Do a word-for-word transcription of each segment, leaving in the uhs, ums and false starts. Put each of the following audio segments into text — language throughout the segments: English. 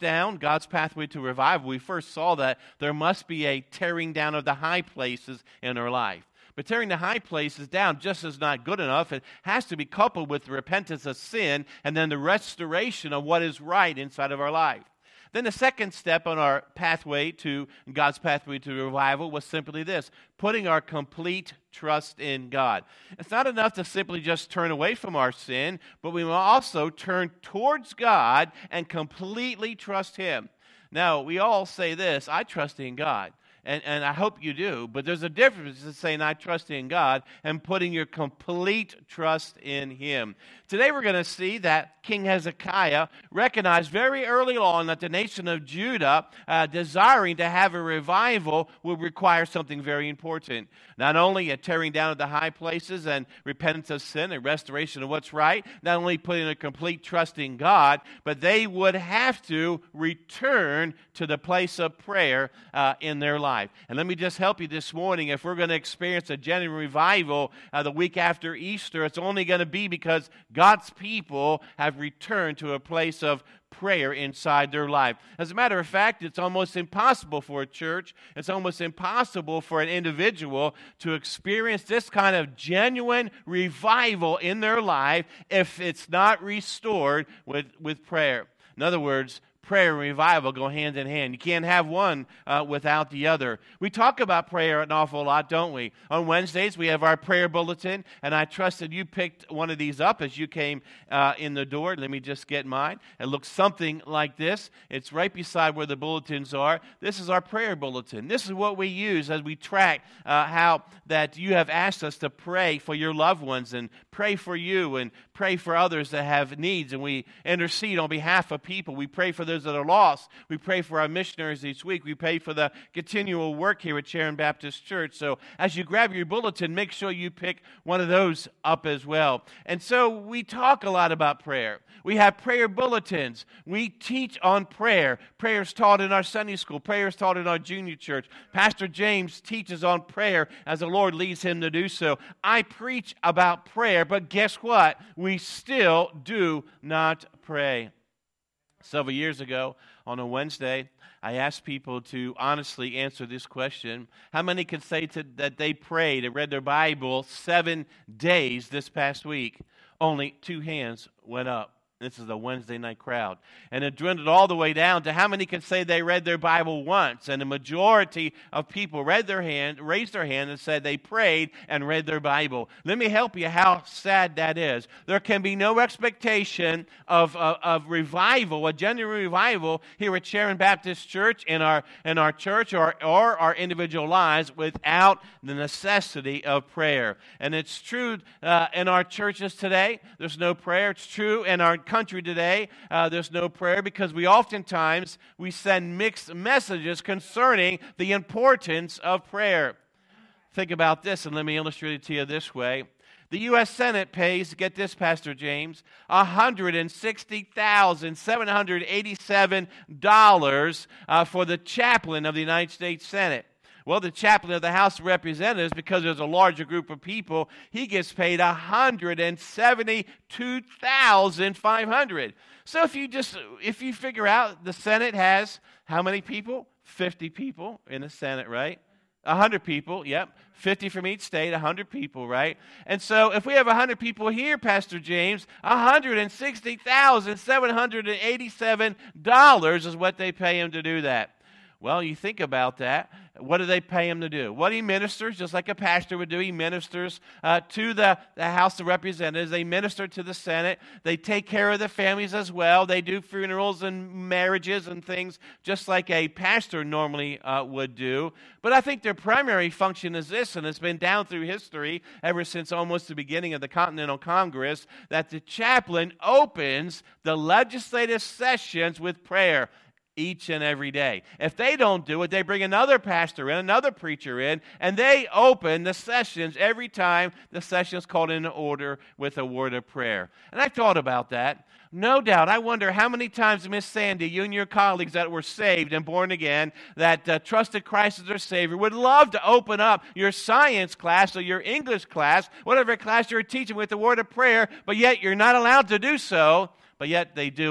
down, God's pathway to revival, we first saw that there must be a tearing down of the high places in our life. But tearing the high places down just is not good enough. It has to be coupled with the repentance of sin and then the restoration of what is right inside of our life. Then the second step on our pathway to God's pathway to revival was simply this: putting our complete trust in God. It's not enough to simply just turn away from our sin, but we will also turn towards God and completely trust Him. Now, we all say this: I trust in God. And, and I hope you do, but there's a difference in saying I trust in God and putting your complete trust in Him. Today we're going to see that King Hezekiah recognized very early on that the nation of Judah, uh, desiring to have a revival, would require something very important. Not only a tearing down of the high places and repentance of sin and restoration of what's right, not only putting a complete trust in God, but they would have to return to the place of prayer uh, in their life. And let me just help you this morning. If we're going to experience a genuine revival uh, the week after Easter, it's only going to be because God's people have returned to a place of prayer inside their life. As a matter of fact, it's almost impossible for a church, it's almost impossible for an individual to experience this kind of genuine revival in their life if it's not restored with, with prayer. In other words, prayer and revival go hand in hand. You can't have one uh, without the other. We talk about prayer an awful lot, don't we? On Wednesdays, we have our prayer bulletin, and I trust that you picked one of these up as you came uh, in the door. Let me just get mine. It looks something like this. It's right beside where the bulletins are. This is our prayer bulletin. This is what we use as we track uh, how that you have asked us to pray for your loved ones and pray for you and pray for others that have needs, and we intercede on behalf of people. We pray for those that are lost. We pray for our missionaries each week. We pray for the continual work here at Sharon Baptist Church. So as you grab your bulletin, make sure you pick one of those up as well. And so we talk a lot about prayer. We have prayer bulletins. We teach on prayer. Prayer is taught in our Sunday school. Prayer is taught in our junior church. Pastor James teaches on prayer as the Lord leads him to do so. I preach about prayer, but guess what? We still do not pray. Several years ago, on a Wednesday, I asked people to honestly answer this question. How many could say to, that they prayed and read their Bible seven days this past week? Only two hands went up. This is a Wednesday night crowd. And it dwindled all the way down to how many could say they read their Bible once. And the majority of people read their hand, raised their hand and said they prayed and read their Bible. Let me help you how sad that is. There can be no expectation of, of, of revival, a genuine revival here at Sharon Baptist Church in our, in our church or, or our individual lives without the necessity of prayer. And it's true uh, in our churches today. There's no prayer. It's true in our country today, uh, there's no prayer because we oftentimes we send mixed messages concerning the importance of prayer. Think about this, and let me illustrate it to you this way. The U S Senate pays, get this, Pastor James, one hundred sixty thousand seven hundred eighty-seven dollars uh, for the chaplain of the United States Senate. Well, the chaplain of the House of Representatives, because there's a larger group of people, he gets paid one hundred seventy-two thousand five hundred dollars. So if you just, if you figure out the Senate has how many people? fifty people in the Senate, right? one hundred people, yep. fifty from each state, one hundred people, right? And so if we have one hundred people here, Pastor James, one hundred sixty thousand seven hundred eighty-seven dollars is what they pay him to do that. Well, you think about that. What do they pay him to do? Well, he ministers, just like a pastor would do. He ministers uh, to the, the House of Representatives. They minister to the Senate. They take care of the families as well. They do funerals and marriages and things just like a pastor normally uh, would do. But I think their primary function is this, and it's been down through history ever since almost the beginning of the Continental Congress, that the chaplain opens the legislative sessions with prayer each and every day. If they don't do it, they bring another pastor in, another preacher in, and they open the sessions every time the session is called into order with a word of prayer. And I thought about that. No doubt, I wonder how many times, Miss Sandy, you and your colleagues that were saved and born again, that uh, trusted Christ as their Savior, would love to open up your science class or your English class, whatever class you're teaching, with the word of prayer, but yet you're not allowed to do so, but yet they do it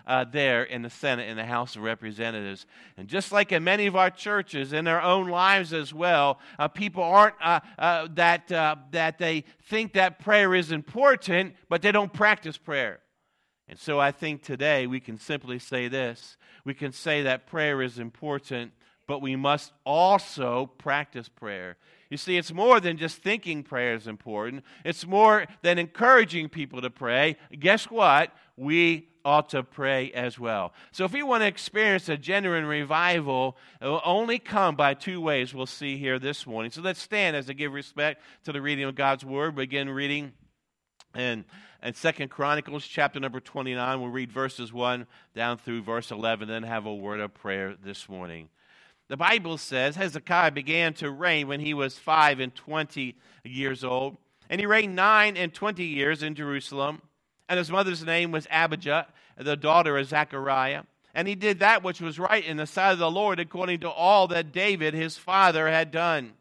uh, there in the Senate, in the House of Representatives. And just like in many of our churches, in our own lives as well, uh, people aren't uh, uh, that uh, that they think that prayer is important, but they don't practice prayer. And so I think today we can simply say this. We can say that prayer is important, but we must also practice prayer. You see, it's more than just thinking prayer is important. It's more than encouraging people to pray. Guess what? We ought to pray as well. So if we want to experience a genuine revival, it will only come by two ways we'll see here this morning. So let's stand as I give respect to the reading of God's Word. Begin reading in, in Second Chronicles chapter number twenty-nine. We'll read verses one down through verse eleven, then have a word of prayer this morning. The Bible says, Hezekiah began to reign when he was five and twenty years old, and he reigned nine and twenty years in Jerusalem. And his mother's name was Abijah, the daughter of Zechariah. And he did that which was right in the sight of the Lord, according to all that David his father had done.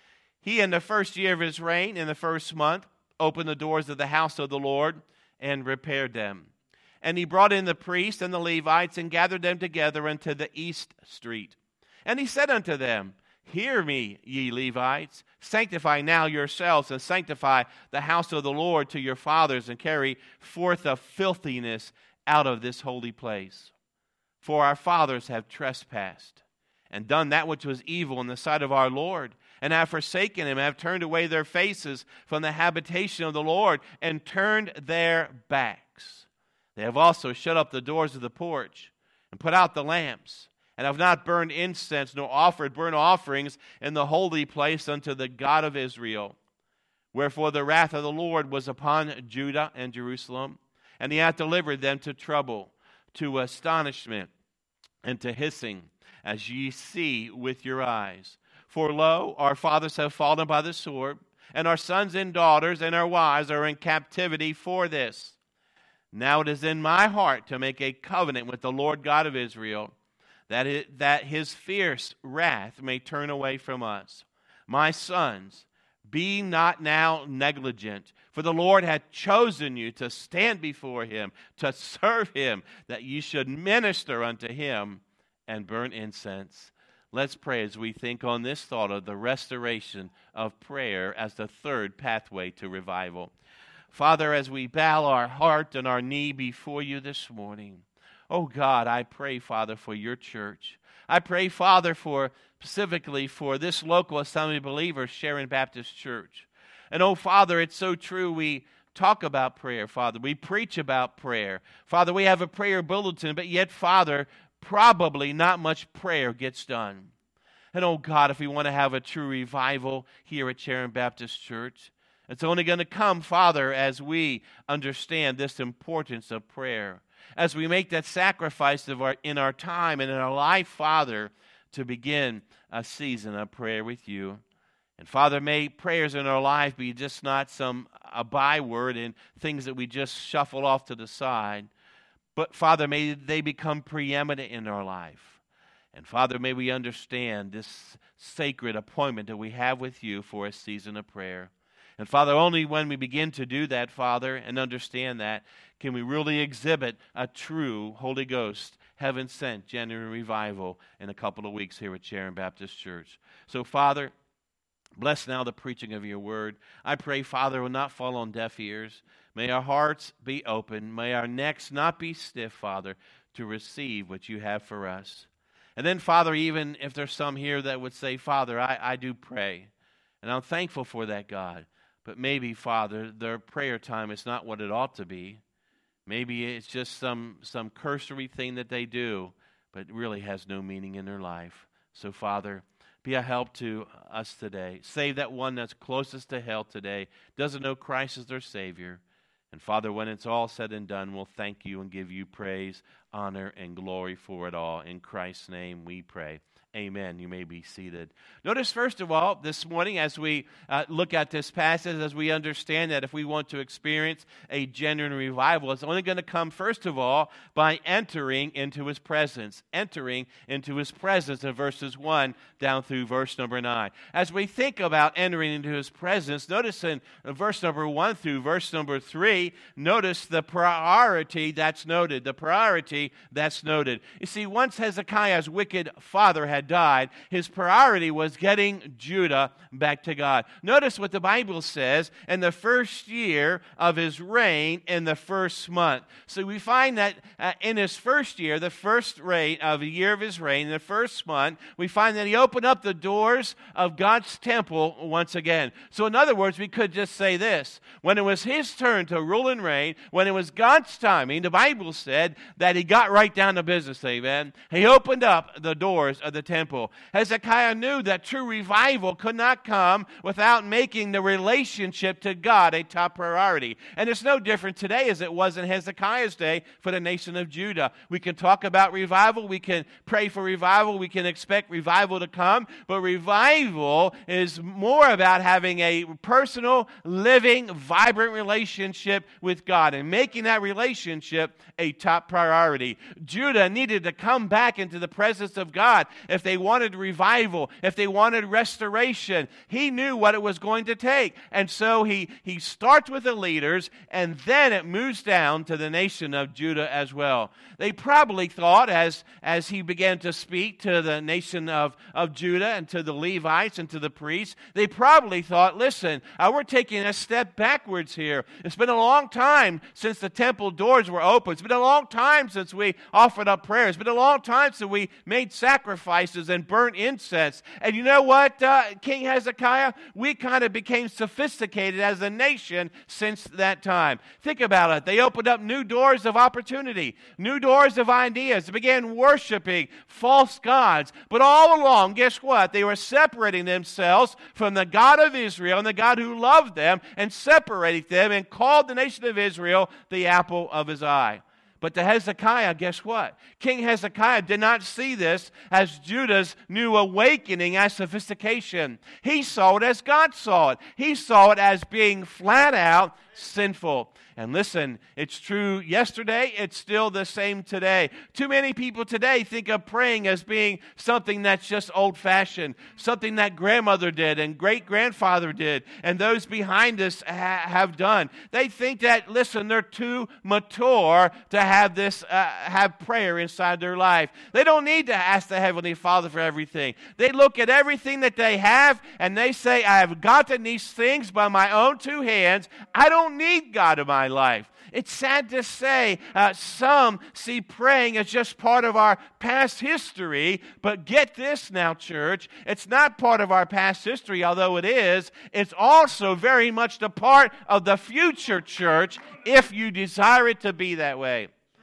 He, in the first year of his reign, in the first month, opened the doors of the house of the Lord and repaired them. And he brought in the priests and the Levites and gathered them together into the east street. And he said unto them, Hear me, ye Levites, sanctify now yourselves, and sanctify the house of the Lord to your fathers, and carry forth the filthiness out of this holy place. For our fathers have trespassed, and done that which was evil in the sight of our Lord, and have forsaken him, and have turned away their faces from the habitation of the Lord, and turned their backs. They have also shut up the doors of the porch, and put out the lamps, and have not burned incense, nor offered burnt offerings in the holy place unto the God of Israel. Wherefore the wrath of the Lord was upon Judah and Jerusalem, and he hath delivered them to trouble, to astonishment, and to hissing, as ye see with your eyes. For lo, our fathers have fallen by the sword, and our sons and daughters and our wives are in captivity for this. Now it is in my heart to make a covenant with the Lord God of Israel, that it, that his fierce wrath may turn away from us. My sons, be not now negligent, for the Lord hath chosen you to stand before him, to serve him, that ye should minister unto him and burn incense. Let's pray as we think on this thought of the restoration of prayer as the third pathway to revival. Father, as we bow our heart and our knee before you this morning, oh God, I pray, Father, for your church. I pray, Father, for specifically for this local Assembly of Believers, Sharon Baptist Church. And oh, Father, it's so true. We talk about prayer, Father. We preach about prayer. Father, we have a prayer bulletin, but yet, Father, probably not much prayer gets done. And oh, God, if we want to have a true revival here at Sharon Baptist Church, it's only going to come, Father, as we understand this importance of prayer. As we make that sacrifice of our, in our time and in our life, Father, to begin a season of prayer with you. And Father, may prayers in our life be just not some a byword and things that we just shuffle off to the side. But Father, may they become preeminent in our life. And Father, may we understand this sacred appointment that we have with you for a season of prayer. And Father, only when we begin to do that, Father, and understand that, can we really exhibit a true Holy Ghost, heaven-sent, genuine revival in a couple of weeks here at Sharon Baptist Church. So, Father, bless now the preaching of your word. I pray, Father, will not fall on deaf ears. May our hearts be open. May our necks not be stiff, Father, to receive what you have for us. And then, Father, even if there's some here that would say, Father, I, I do pray, and I'm thankful for that, God. But maybe, Father, their prayer time is not what it ought to be. Maybe it's just some, some cursory thing that they do, but it really has no meaning in their life. So, Father, be a help to us today. Save that one that's closest to hell today, doesn't know Christ as their Savior. And, Father, when it's all said and done, we'll thank you and give you praise, honor, and glory for it all. In Christ's name we pray. Amen. You may be seated. Notice, first of all, this morning as we uh, look at this passage, as we understand that if we want to experience a genuine revival, it's only going to come, first of all, by entering into his presence. Entering into his presence in verses one down through verse number nine. As we think about entering into his presence, notice in verse number one through verse number three, notice the priority that's noted. The priority priority that's noted. You see, once Hezekiah's wicked father had died, his priority was getting Judah back to God. Notice what the Bible says in the first year of his reign, in the first month. So we find that uh, in his first year, the first reign of a year of his reign, in the first month, we find that he opened up the doors of God's temple once again. So in other words, we could just say this: when it was his turn to rule and reign, when it was God's timing, the Bible said that he got right down to business, amen. He opened up the doors of the temple. Hezekiah knew that true revival could not come without making the relationship to God a top priority. And it's no different today as it was in Hezekiah's day for the nation of Judah. We can talk about revival, we can pray for revival, we can expect revival to come, but revival is more about having a personal, living, vibrant relationship with God and making that relationship a top priority. Judah needed to come back into the presence of God if they wanted revival, if they wanted restoration. He knew what it was going to take. And so he, he starts with the leaders, and then it moves down to the nation of Judah as well. They probably thought, as, as he began to speak to the nation of, of Judah and to the Levites and to the priests, they probably thought, listen, uh, we're taking a step backwards here. It's been a long time since the temple doors were open. It's been a long time since we offered up prayers. It's been a long time since we made sacrifices and burnt incense. And you know what, uh, King Hezekiah? We kind of became sophisticated as a nation since that time. Think about it. They opened up new doors of opportunity, new doors of ideas. They began worshiping false gods. But all along, guess what? They were separating themselves from the God of Israel and the God who loved them, and separating them and called the nation of Israel the apple of his eye. But to Hezekiah, guess what? King Hezekiah did not see this as Judah's new awakening as sophistication. He saw it as God saw it. He saw it as being flat out sinful. And listen, it's true yesterday, it's still the same today. Too many people today think of praying as being something that's just old-fashioned, something that grandmother did and great-grandfather did, and those behind us ha- have done. They think that, listen, they're too mature to have this, uh, have prayer inside their life. They don't need to ask the Heavenly Father for everything. They look at everything that they have, and they say, I have gotten these things by my own two hands. I don't need God in my life. It's sad to say uh, some see praying as just part of our past history, but get this now, church, it's not part of our past history, although it is. It's also very much the part of the future, church, if you desire it to be that way.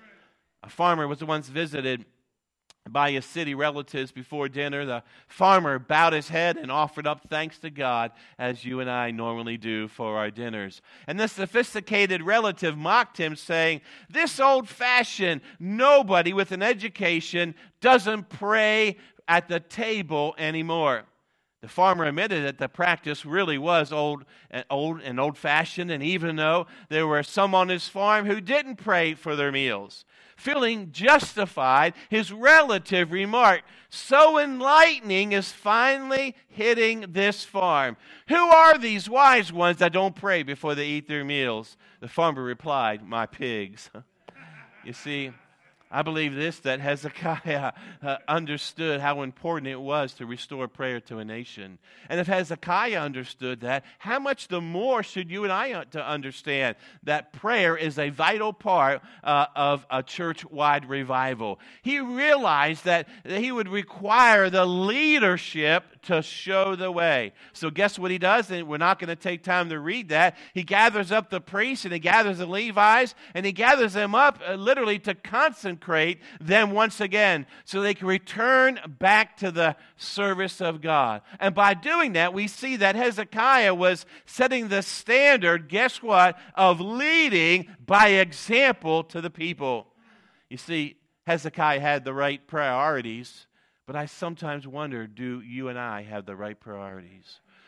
A farmer was once visited by his city relatives before dinner. The farmer bowed his head and offered up thanks to God, as you and I normally do for our dinners. And the sophisticated relative mocked him, saying, this old-fashioned nobody with an education doesn't pray at the table anymore. The farmer admitted that the practice really was old and old and old-fashioned, and even though there were some on his farm who didn't pray for their meals. Feeling justified, his relative remarked, so enlightening is finally hitting this farm. Who are these wise ones that don't pray before they eat their meals? The farmer replied, my pigs. You see, I believe this, that Hezekiah uh, understood how important it was to restore prayer to a nation. And if Hezekiah understood that, how much the more should you and I uh, to understand that prayer is a vital part uh, of a church-wide revival. He realized that he would require the leadership to show the way. So guess what he does? And we're not going to take time to read that. He gathers up the priests and he gathers the Levites and he gathers them up uh, literally to consecrate them once again so they can return back to the service of God. And by doing that, we see that Hezekiah was setting the standard, guess what, of leading by example to the people. You see, Hezekiah had the right priorities, but I sometimes wonder, do you and I have the right priorities?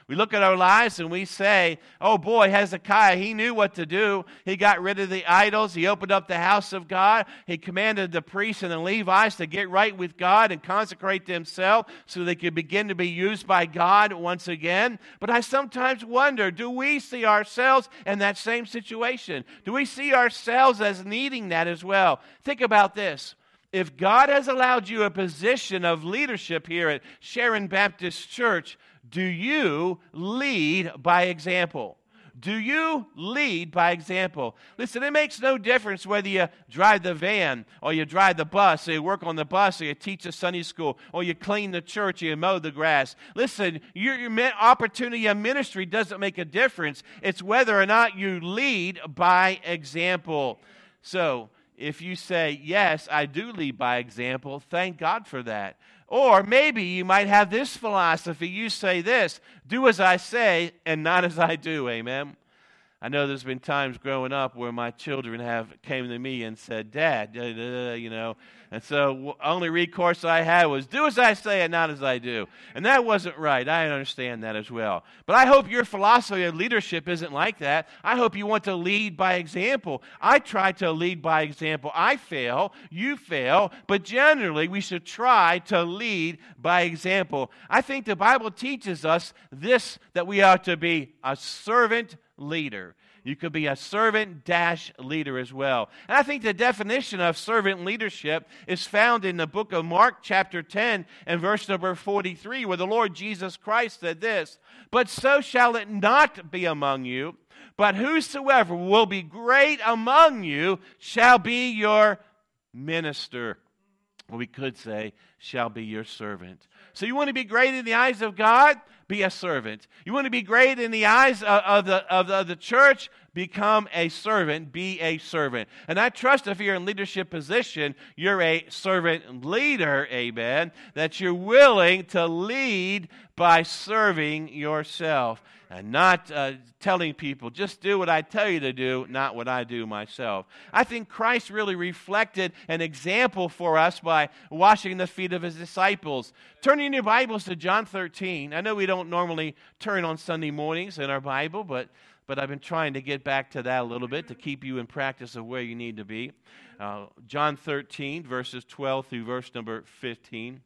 We look at our lives and we say, oh boy, Hezekiah, he knew what to do. He got rid of the idols. He opened up the house of God. He commanded the priests and the Levites to get right with God and consecrate themselves so they could begin to be used by God once again. But I sometimes wonder, do we see ourselves in that same situation? Do we see ourselves as needing that as well? Think about this. If God has allowed you a position of leadership here at Sharon Baptist Church, do you lead by example? Do you lead by example? Listen, it makes no difference whether you drive the van or you drive the bus or you work on the bus or you teach a Sunday school or you clean the church or you mow the grass. Listen, your, your opportunity of ministry doesn't make a difference. It's whether or not you lead by example. So, if you say, yes, I do lead by example, thank God for that. Or maybe you might have this philosophy. You say this, do as I say and not as I do, amen? I know there's been times growing up where my children have came to me and said, Dad, da, da, da, you know, and so only recourse I had was do as I say and not as I do. And that wasn't right. I understand that as well. But I hope your philosophy of leadership isn't like that. I hope you want to lead by example. I try to lead by example. I fail, you fail, but generally we should try to lead by example. I think the Bible teaches us this, that we are to be a servant leader. You could be a servant dash leader as well. And I think the definition of servant leadership is found in the book of Mark chapter ten and verse number forty-three, where the Lord Jesus Christ said this, but so shall it not be among you, but whosoever will be great among you shall be your minister. Or we could say, shall be your servant. So you want to be great in the eyes of God? Be a servant. You want to be great in the eyes of, of, the, of, the, of the church? Become a servant. Be a servant. And I trust if you're in leadership position, you're a servant leader, amen, that you're willing to lead by serving yourself and not uh, telling people, just do what I tell you to do, not what I do myself. I think Christ really reflected an example for us by washing the feet of his disciples. Turning your Bibles to John thirteen. I know we don't normally turn on Sunday mornings in our Bible, but But I've been trying to get back to that a little bit to keep you in practice of where you need to be. Uh, John thirteen, verses twelve through verse number fifteen.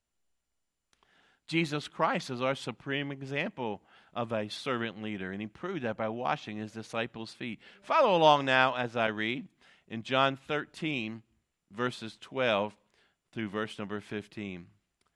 Jesus Christ is our supreme example of a servant leader, and he proved that by washing his disciples' feet. Follow along now as I read in John thirteen, verses twelve through verse number fifteen.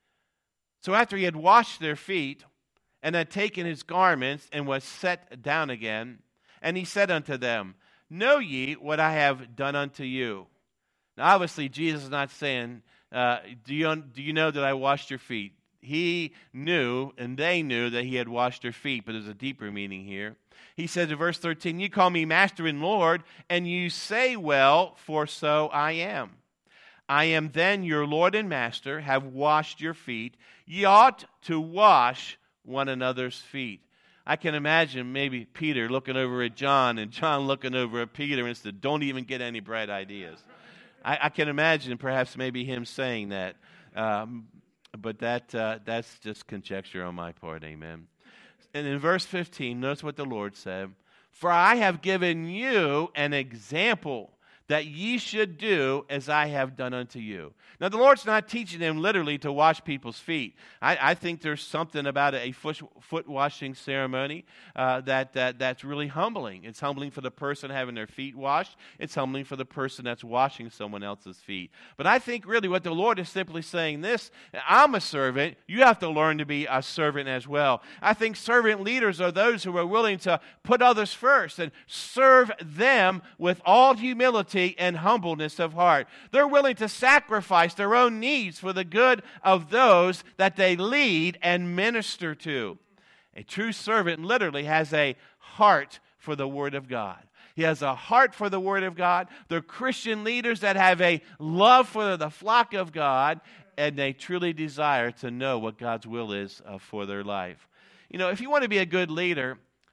So after he had washed their feet, and had taken his garments, and was set down again. And he said unto them, know ye what I have done unto you? Now obviously Jesus is not saying, uh, do, you, do you know that I washed your feet? He knew, and they knew that he had washed their feet, but there's a deeper meaning here. He says in verse thirteen, you call me Master and Lord, and you say well, for so I am. I am then your Lord and Master, have washed your feet. Ye ought to wash one another's feet. I can imagine maybe Peter looking over at John and John looking over at Peter and said, don't even get any bright ideas. I, I can imagine perhaps maybe him saying that. Um, but that uh, that's just conjecture on my part, amen. And in verse fifteen, notice what the Lord said. For I have given you an example that ye should do as I have done unto you. Now, the Lord's not teaching them literally to wash people's feet. I, I think there's something about a foot, foot washing ceremony uh, that, that that's really humbling. It's humbling for the person having their feet washed. It's humbling for the person that's washing someone else's feet. But I think really what the Lord is simply saying this, I'm a servant. You have to learn to be a servant as well. I think servant leaders are those who are willing to put others first and serve them with all humility and humbleness of heart. They're willing to sacrifice their own needs for the good of those that they lead and minister to. A true servant literally has a heart for the Word of God. He has a heart for the Word of God. They're Christian leaders that have a love for the flock of God, and they truly desire to know what God's will is uh, for their life. You know, if you want to be a good leader,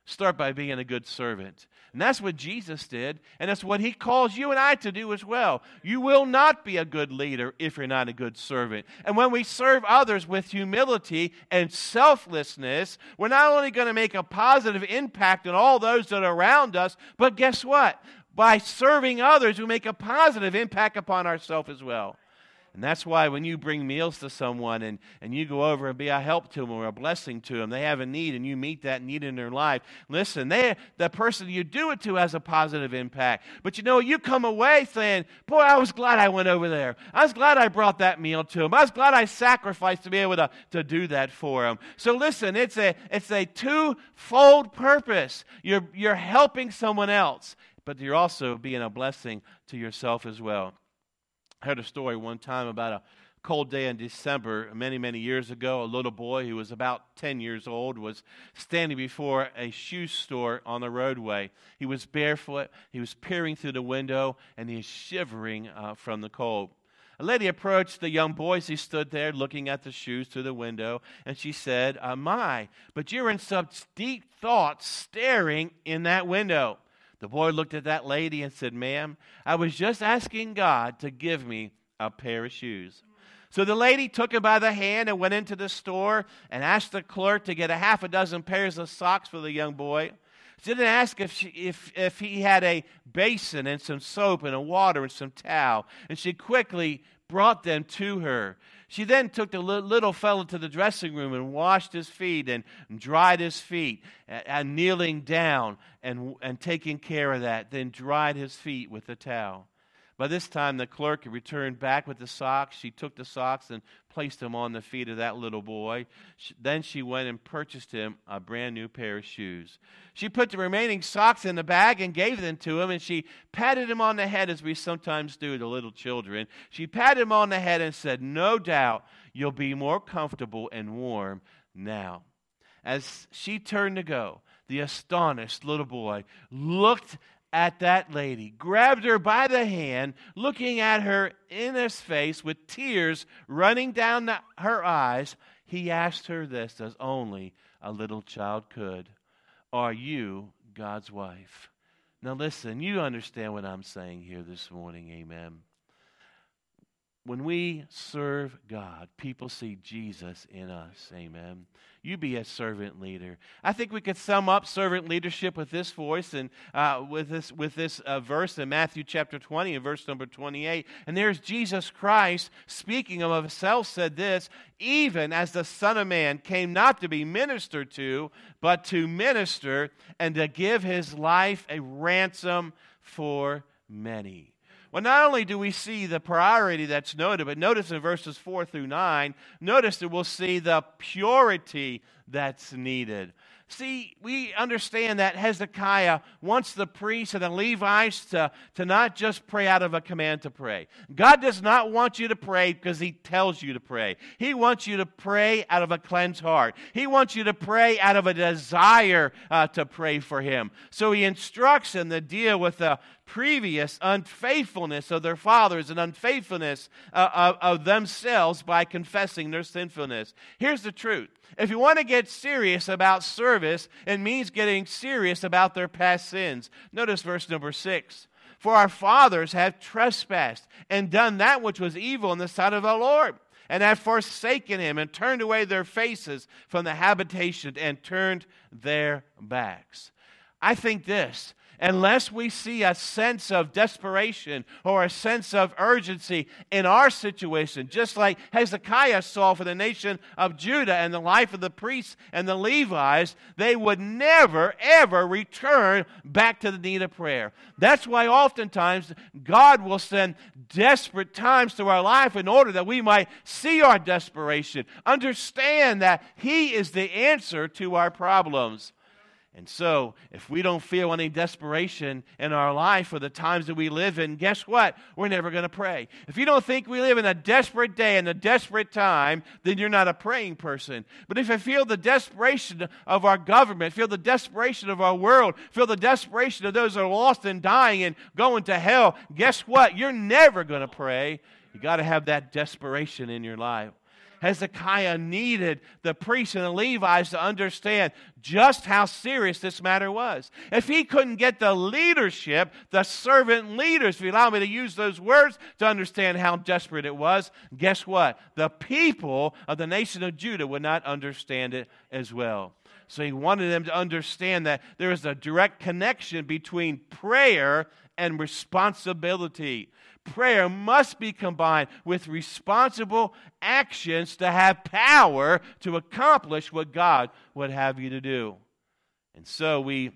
Start by being a good servant. And that's what Jesus did, and that's what he calls you and I to do as well. You will not be a good leader if you're not a good servant. And when we serve others with humility and selflessness, we're not only going to make a positive impact on all those that are around us, but guess what? By serving others, we make a positive impact upon ourselves as well. And that's why when you bring meals to someone and, and you go over and be a help to them or a blessing to them, they have a need and you meet that need in their life. Listen, they, the person you do it to has a positive impact. But you know, you come away saying, boy, I was glad I went over there. I was glad I brought that meal to them. I was glad I sacrificed to be able to, to do that for them. So listen, it's a, it's a two-fold purpose. You're, you're helping someone else, but you're also being a blessing to yourself as well. I heard a story one time about a cold day in December many, many years ago. A little boy who was about ten years old was standing before a shoe store on the roadway. He was barefoot, he was peering through the window, and he was shivering uh, from the cold. A lady approached the young boy as he stood there looking at the shoes through the window, and she said, uh, my, but you're in such deep thought staring in that window. The boy looked at that lady and said, ma'am, I was just asking God to give me a pair of shoes. So the lady took him by the hand and went into the store and asked the clerk to get a half a dozen pairs of socks for the young boy. She didn't ask if, she, if, if he had a basin and some soap and a water and some towel. And she quickly brought them to her. She then took the little fellow to the dressing room and washed his feet and dried his feet, and kneeling down and, and taking care of that, then dried his feet with the towel. By this time, the clerk had returned back with the socks. She took the socks and placed them on the feet of that little boy. She, then she went and purchased him a brand new pair of shoes. She put the remaining socks in the bag and gave them to him, and she patted him on the head as we sometimes do to little children. She patted him on the head and said, no doubt you'll be more comfortable and warm now. As she turned to go, the astonished little boy looked at that lady, grabbed her by the hand, looking at her in his face with tears running down the, her eyes. He asked her this as only a little child could. Are you God's wife? Now listen, you understand what I'm saying here this morning, amen. When we serve God, people see Jesus in us, amen. You be a servant leader. I think we could sum up servant leadership with this voice and uh, with this with this uh, verse in Matthew chapter twenty and verse number twenty-eight. And there's Jesus Christ speaking of himself said this, even as the Son of Man came not to be ministered to, but to minister and to give his life a ransom for many. Well, not only do we see the priority that's noted, but notice in verses four through nine, notice that we'll see the purity that's needed. See, we understand that Hezekiah wants the priests and the Levites to, to not just pray out of a command to pray. God does not want you to pray because he tells you to pray. He wants you to pray out of a cleansed heart. He wants you to pray out of a desire uh, to pray for him. So he instructs them to deal with the previous unfaithfulness of their fathers and unfaithfulness uh, of, of themselves by confessing their sinfulness. Here's the truth. If you want to get serious about service, it means getting serious about their past sins. Notice verse number six. For our fathers have trespassed and done that which was evil in the sight of the Lord, and have forsaken him and turned away their faces from the habitation and turned their backs. I think this. Unless we see a sense of desperation or a sense of urgency in our situation, just like Hezekiah saw for the nation of Judah and the life of the priests and the Levites, they would never, ever return back to the need of prayer. That's why oftentimes God will send desperate times to our life in order that we might see our desperation, understand that He is the answer to our problems. And so, if we don't feel any desperation in our life for the times that we live in, guess what? We're never going to pray. If you don't think we live in a desperate day and a desperate time, then you're not a praying person. But if you feel the desperation of our government, feel the desperation of our world, feel the desperation of those that are lost and dying and going to hell, guess what? You're never going to pray. You got to have that desperation in your life. Hezekiah needed the priests and the Levites to understand just how serious this matter was. If he couldn't get the leadership, the servant leaders, if you allow me to use those words, to understand how desperate it was, guess what? The people of the nation of Judah would not understand it as well. So he wanted them to understand that there is a direct connection between prayer and responsibility. Prayer must be combined with responsible actions to have power to accomplish what God would have you to do. And so we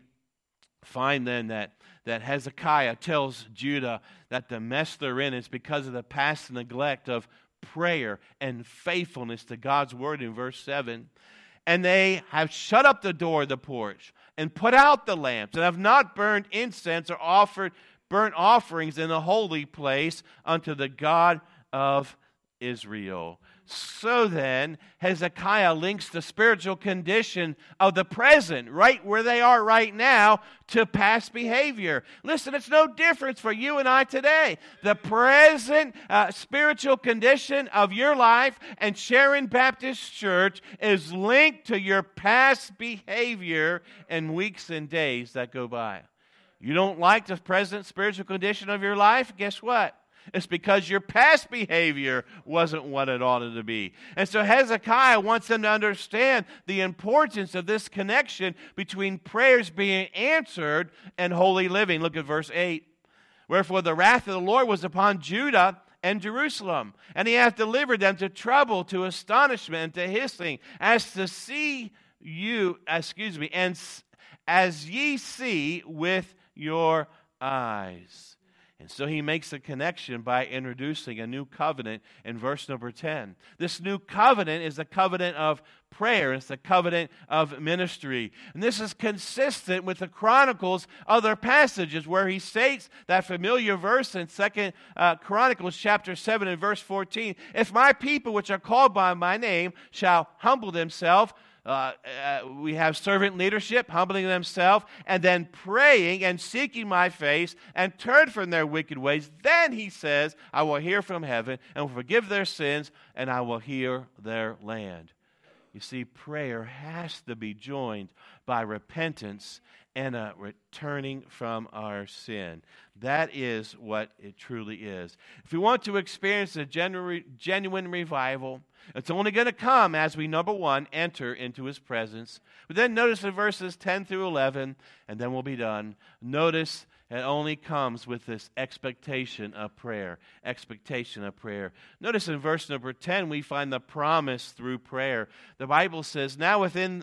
find then that, that Hezekiah tells Judah that the mess they're in is because of the past neglect of prayer and faithfulness to God's word in verse seven. And they have shut up the door of the porch and put out the lamps and have not burned incense or offered burnt offerings in the holy place unto the God of Israel. So then, Hezekiah links the spiritual condition of the present, right where they are right now, to past behavior. Listen, it's no difference for you and I today. The present uh, spiritual condition of your life and Sharon Baptist Church is linked to your past behavior in weeks and days that go by. You don't like the present spiritual condition of your life? Guess what? It's because your past behavior wasn't what it ought to be. And so Hezekiah wants them to understand the importance of this connection between prayers being answered and holy living. Look at verse eight. Wherefore the wrath of the Lord was upon Judah and Jerusalem, and he hath delivered them to trouble, to astonishment, and to hissing, as to see you, excuse me, and as ye see with your eyes. And so he makes a connection by introducing a new covenant in verse number ten. This new covenant is the covenant of prayer. It's the covenant of ministry. And this is consistent with the Chronicles' other passages where he states that familiar verse in Second uh, Chronicles chapter seven and verse fourteen. If my people which are called by my name shall humble themselves. Uh, uh, we have servant leadership, humbling themselves, and then praying and seeking my face and turn from their wicked ways. Then he says, I will hear from heaven and will forgive their sins, and I will heal their land. You see, prayer has to be joined by repentance and a returning from our sin. That is what it truly is. If we want to experience a genu- genuine revival, it's only going to come as we, number one, enter into his presence. But then notice in verses ten through eleven, and then we'll be done. Notice it only comes with this expectation of prayer. Expectation of prayer. Notice in verse number ten, we find the promise through prayer. The Bible says, Now within,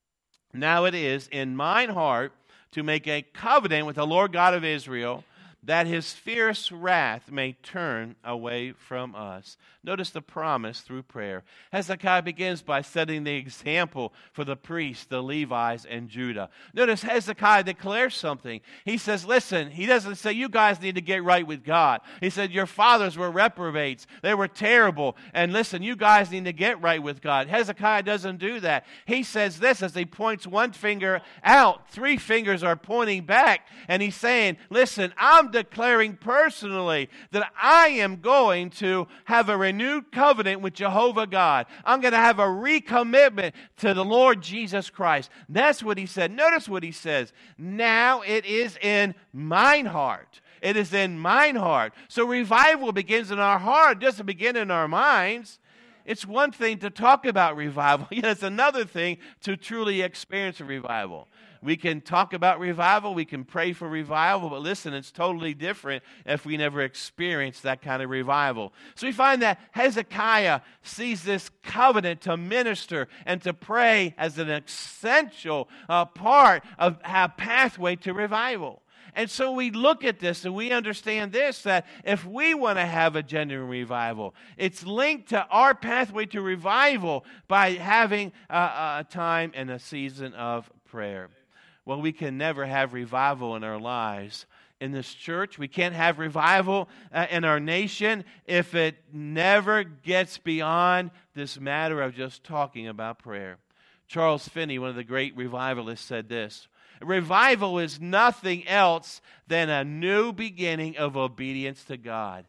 now it is in mine heart to make a covenant with the Lord God of Israel, that his fierce wrath may turn away from us. Notice the promise through prayer. Hezekiah begins by setting the example for the priests, the Levites, and Judah. Notice Hezekiah declares something. He says, listen, he doesn't say, you guys need to get right with God. He said, your fathers were reprobates. They were terrible. And listen, you guys need to get right with God. Hezekiah doesn't do that. He says this as he points one finger out. Three fingers are pointing back. And he's saying, listen, I'm declaring personally that I am going to have a renewed covenant with Jehovah God. I'm going to have a recommitment to the Lord Jesus Christ. That's what he said. Notice what he says. Now it is in mine heart. It is in mine heart. So revival begins in our heart. It doesn't begin in our minds. It's one thing to talk about revival. It's another thing to truly experience a revival. We can talk about revival, we can pray for revival, but listen, it's totally different if we never experience that kind of revival. So we find that Hezekiah sees this covenant to minister and to pray as an essential uh, part of a pathway to revival. And so we look at this and we understand this, that if we want to have a genuine revival, it's linked to our pathway to revival by having a, a time and a season of prayer. Well, we can never have revival in our lives. In this church, we can't have revival uh, in our nation if it never gets beyond this matter of just talking about prayer. Charles Finney, one of the great revivalists, said this: revival is nothing else than a new beginning of obedience to God.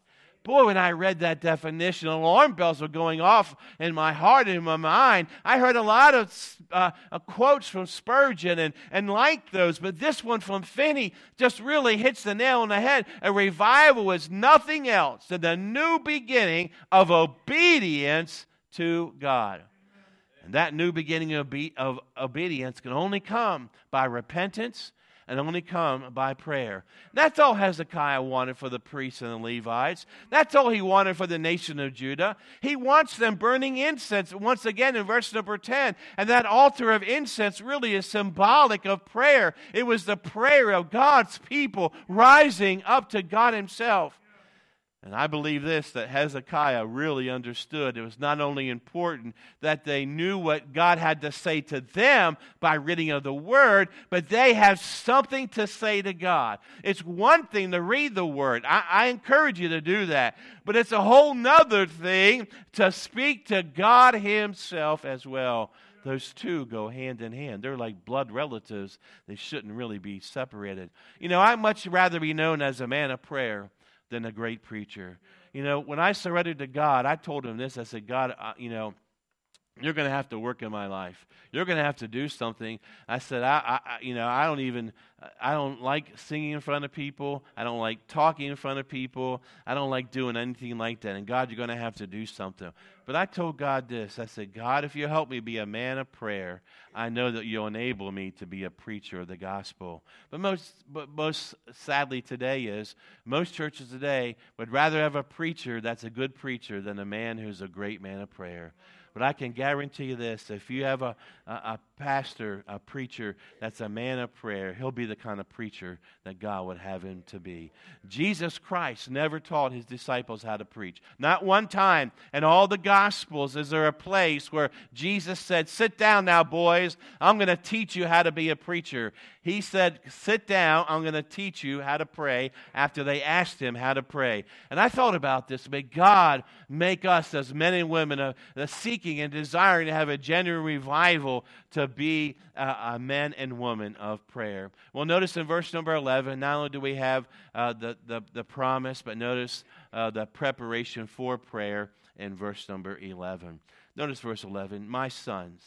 Boy, when I read that definition, alarm bells were going off in my heart and in my mind. I heard a lot of uh, uh, quotes from Spurgeon and, and liked those, but this one from Finney just really hits the nail on the head. A revival is nothing else than the new beginning of obedience to God. And that new beginning of, obe- of obedience can only come by repentance and only come by prayer. That's all Hezekiah wanted for the priests and the Levites. That's all he wanted for the nation of Judah. He wants them burning incense, once again in verse number ten. And that altar of incense really is symbolic of prayer. It was the prayer of God's people rising up to God himself. And I believe this, that Hezekiah really understood it was not only important that they knew what God had to say to them by reading of the Word, but they have something to say to God. It's one thing to read the Word. I, I encourage you to do that. But it's a whole nother thing to speak to God himself as well. Those two go hand in hand. They're like blood relatives. They shouldn't really be separated. You know, I'd much rather be known as a man of prayer than a great preacher. You know, when I surrendered to God, I told him this. I said, God, uh, you know, you're going to have to work in my life. You're going to have to do something. I said, I, I, you know, I don't even, I don't like singing in front of people. I don't like talking in front of people. I don't like doing anything like that. And God, you're going to have to do something. But I told God this. I said, God, if you help me be a man of prayer, I know that you'll enable me to be a preacher of the gospel. But most, but most sadly today is, most churches today would rather have a preacher that's a good preacher than a man who's a great man of prayer. But I can guarantee you this, if you have a, a, a pastor, a preacher that's a man of prayer, he'll be the kind of preacher that God would have him to be. Jesus Christ never taught his disciples how to preach. Not one time in all the Gospels is there a place where Jesus said, sit down now, boys. I'm going to teach you how to be a preacher. He said, sit down. I'm going to teach you how to pray after they asked him how to pray. And I thought about this. May God make us as men and women uh, seeking and desiring to have a genuine revival to be uh, a men and women of prayer. Well, notice in verse number eleven, not only do we have uh, the, the, the promise, but notice uh, the preparation for prayer in verse number eleven. Notice verse eleven, my sons,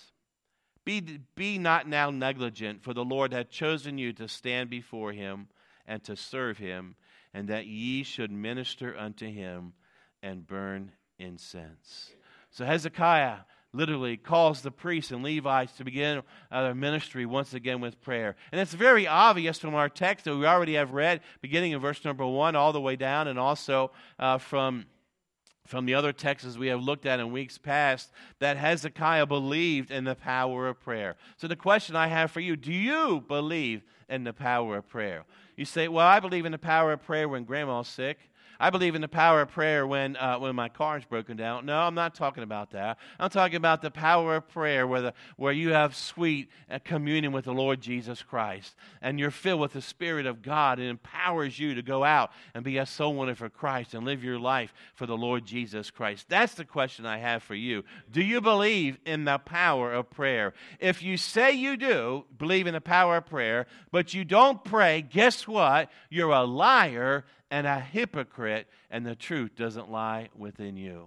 be, be not now negligent, for the Lord hath chosen you to stand before him and to serve him, and that ye should minister unto him and burn incense. So Hezekiah literally calls the priests and Levites to begin their ministry once again with prayer. And it's very obvious from our text that we already have read, beginning in verse number one all the way down, and also uh, from, from the other texts we have looked at in weeks past, that Hezekiah believed in the power of prayer. So the question I have for you, do you believe in the power of prayer? You say, well, I believe in the power of prayer when grandma's sick. I believe in the power of prayer when uh, when my car is broken down. No, I'm not talking about that. I'm talking about the power of prayer where, the, where you have sweet uh, communion with the Lord Jesus Christ. And you're filled with the Spirit of God. It empowers you to go out and be a soul winner for Christ and live your life for the Lord Jesus Christ. That's the question I have for you. Do you believe in the power of prayer? If you say you do, believe in the power of prayer, but you don't pray, guess what? You're a liar and a hypocrite, and the truth doesn't lie within you.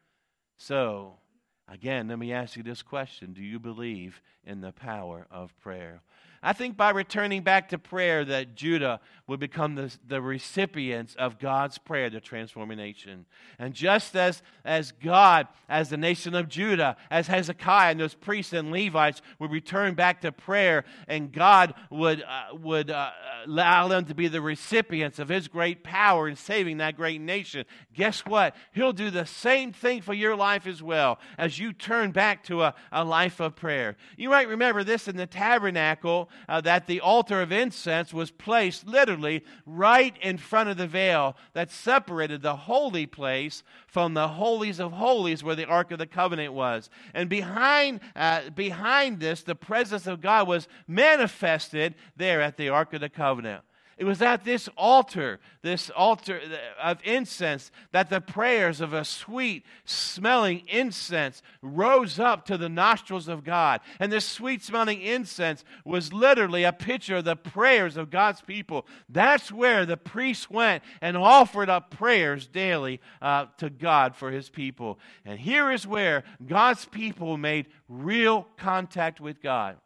So, again, let me ask you this question. Do you believe in the power of prayer? I think by returning back to prayer that Judah would become the, the recipients of God's prayer to transform a nation. And just as, as God, as the nation of Judah, as Hezekiah and those priests and Levites would return back to prayer, and God would, uh, would uh, allow them to be the recipients of his great power in saving that great nation, guess what? He'll do the same thing for your life as well as you turn back to a, a life of prayer. You might remember this in the tabernacle, Uh, that the altar of incense was placed literally right in front of the veil that separated the holy place from the holies of holies where the Ark of the Covenant was. And behind, uh, behind this, the presence of God was manifested there at the Ark of the Covenant. it was at this altar, this altar of incense, that the prayers of a sweet smelling incense rose up to the nostrils of God. And this sweet smelling incense was literally a picture of the prayers of God's people. That's where the priests went and offered up prayers daily uh, to God for his people. And here is where God's people made real contact with God,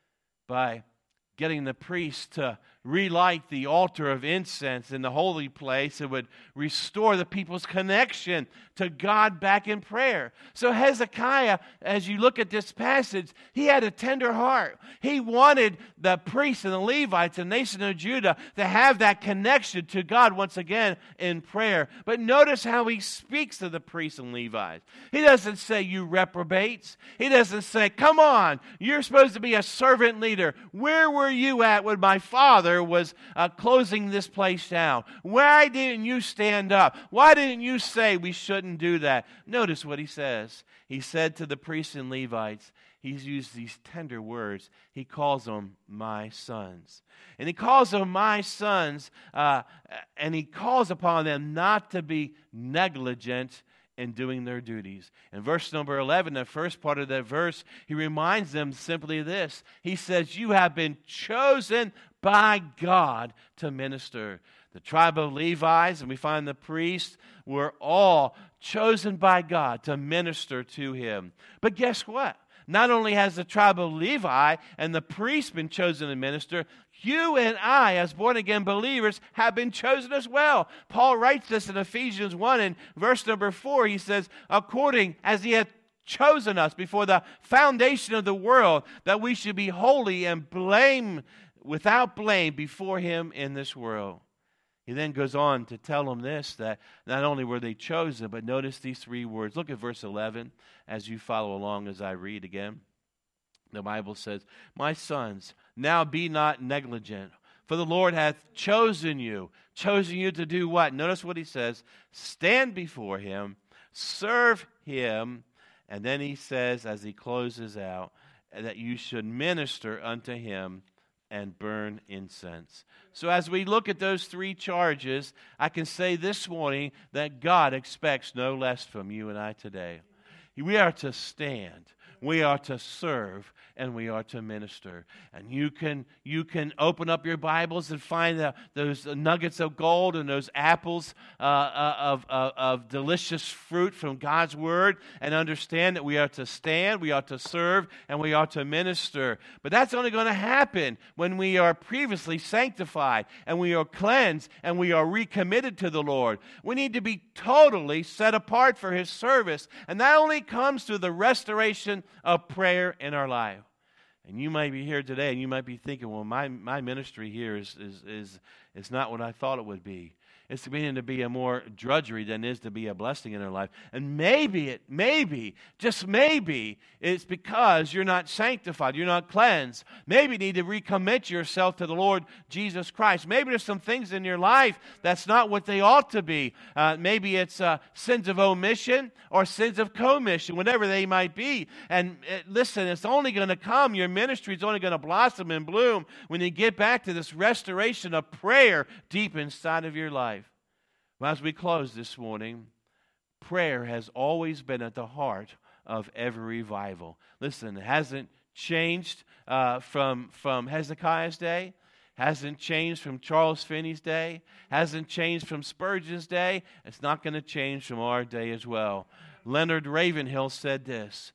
by getting the priest to relight the altar of incense in the holy place. It would restore the people's connection to God back in prayer. So Hezekiah, as you look at this passage, he had a tender heart. He wanted the priests and the Levites and the nation of Judah to have that connection to God once again in prayer. But notice how he speaks to the priests and Levites. He doesn't say, you reprobates. He doesn't say, come on, you're supposed to be a servant leader. Where were you at when my father was uh, closing this place down? Why didn't you stand up? Why didn't you say we shouldn't do that? Notice what he says. He said to the priests and Levites, he's used these tender words. He calls them my sons. And he calls them my sons, uh, and he calls upon them not to be negligent in doing their duties. In verse number eleven, the first part of that verse, he reminds them simply of this. He says, you have been chosen by God to minister. The tribe of Levites, and we find the priests, were all chosen by God to minister to him. But guess what? Not only has the tribe of Levi and the priests been chosen to minister, you and I, as born-again believers, have been chosen as well. Paul writes this in Ephesians one, in verse number four. He says, according as he hath chosen us before the foundation of the world, that we should be holy and blame, without blame before him in this world. He then goes on to tell them this, that not only were they chosen, but notice these three words. Look at verse eleven as you follow along as I read again. The Bible says, my sons, now be not negligent, for the Lord hath chosen you. Chosen you to do what? Notice what he says. Stand before him, serve him, and then he says, as he closes out, that you should minister unto him and burn incense. So as we look at those three charges, I can say this morning that God expects no less from you and I today. We are to stand, we are to serve, and we are to minister. And you can you can open up your Bibles and find the, those nuggets of gold and those apples uh, uh, of, of, of delicious fruit from God's Word, and understand that we are to stand, we are to serve, and we are to minister. But that's only going to happen when we are previously sanctified, and we are cleansed, and we are recommitted to the Lord. We need to be totally set apart for His service, and that only comes through the restoration of prayer in our life. And you might be here today and you might be thinking, well, my, my ministry here is, is, is, is not what I thought it would be. It's beginning to be a more drudgery than it is to be a blessing in our life. And maybe it, maybe, just maybe, it's because you're not sanctified, you're not cleansed. Maybe you need to recommit yourself to the Lord Jesus Christ. Maybe there's some things in your life that's not what they ought to be. Uh, maybe it's uh, sins of omission or sins of commission, whatever they might be. And uh, listen, it's only going to come, your ministry is only going to blossom and bloom when you get back to this restoration of prayer deep inside of your life. Well, as we close this morning, prayer has always been at the heart of every revival. Listen, it hasn't changed uh, from, from Hezekiah's day, hasn't changed from Charles Finney's day, hasn't changed from Spurgeon's day. It's not going to change from our day as well. Leonard Ravenhill said this,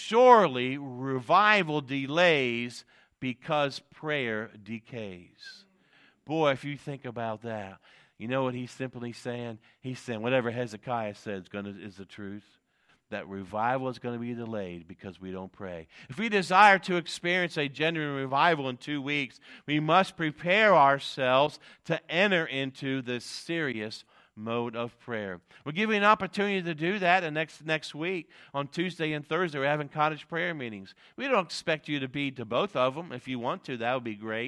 surely revival delays because prayer decays. Boy, if you think about that, you know what he's simply saying? He's saying whatever Hezekiah said is, gonna, is the truth. That revival is going to be delayed because we don't pray. If we desire to experience a genuine revival in two weeks, we must prepare ourselves to enter into this serious mode of prayer. We'll give you an opportunity to do that and next next week. On Tuesday and Thursday, we're having cottage prayer meetings. We don't expect you to be to both of them. If you want to, that would be great.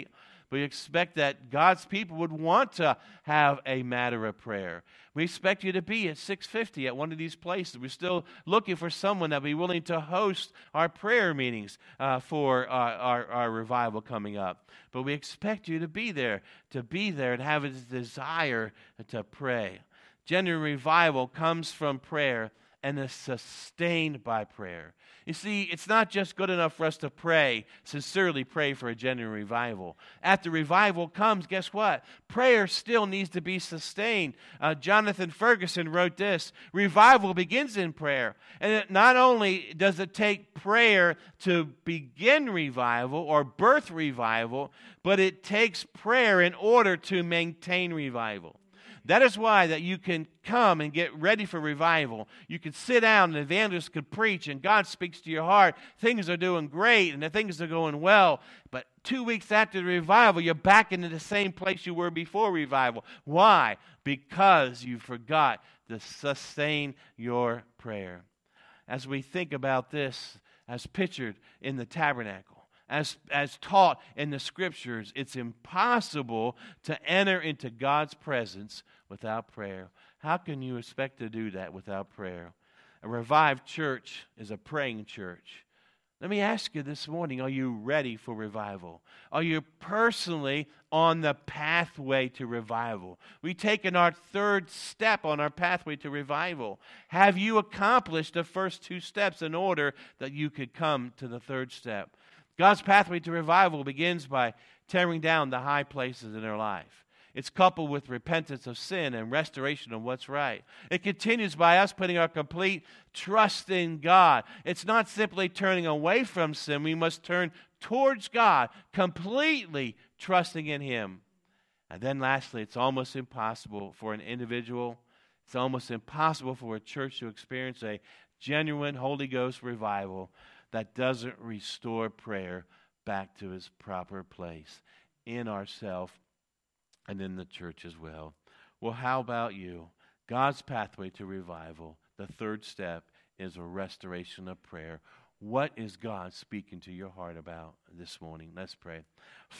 We expect that God's people would want to have a matter of prayer. We expect you to be at six fifty at one of these places. We're still looking for someone that will be willing to host our prayer meetings uh, for our, our, our revival coming up. But we expect you to be there, to be there and have a desire to pray. Genuine revival comes from prayer and is sustained by prayer. You see, it's not just good enough for us to pray, sincerely pray for a genuine revival. After revival comes, guess what? Prayer still needs to be sustained. Uh, Jonathan Ferguson wrote this: revival begins in prayer. And it not only does it take prayer to begin revival or birth revival, but it takes prayer in order to maintain revival. That is why that you can come and get ready for revival. You can sit down and the evangelist can preach and God speaks to your heart. Things are doing great and the things are going well. But two weeks after the revival, you're back into the same place you were before revival. Why? Because you forgot to sustain your prayer. As we think about this, as pictured in the tabernacle, As, as taught in the Scriptures, it's impossible to enter into God's presence without prayer. How can you expect to do that without prayer? A revived church is a praying church. Let me ask you this morning, are you ready for revival? Are you personally on the pathway to revival? We've taken our third step on our pathway to revival. Have you accomplished the first two steps in order that you could come to the third step? God's pathway to revival begins by tearing down the high places in our life. It's coupled with repentance of sin and restoration of what's right. It continues by us putting our complete trust in God. It's not simply turning away from sin. We must turn towards God, completely trusting in Him. And then lastly, it's almost impossible for an individual, it's almost impossible for a church to experience a genuine Holy Ghost revival that doesn't restore prayer back to its proper place in ourselves and in the church as well. Well, how about you? God's pathway to revival, the third step, is a restoration of prayer. What is God speaking to your heart about this morning? Let's pray.